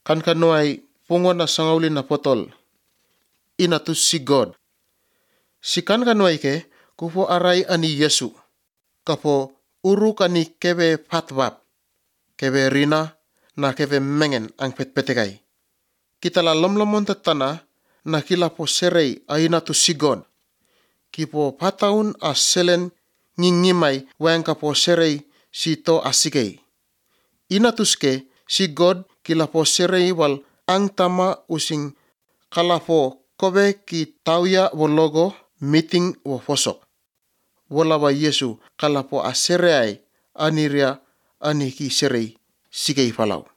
kan kanuai pungo na sangauli na potol. Ina tu si God. Si kan kanuai ke kupo arai ani Yesu. Kapo uru kani kebe patwap. Kebe rina na kebe mengen ang petpetekai. Kita la lomlomon tatana na kila po serei aina tu si God. Kipo pataun a selen ngingimai wang kapo serei si to asikei. Ina tuske si God kila po serei wal ang tama using kalapo kobe ki tauya wologo meeting wo fosok. Wala ba Yesu kalapo a sereai aniria ani ki serei sikei falau.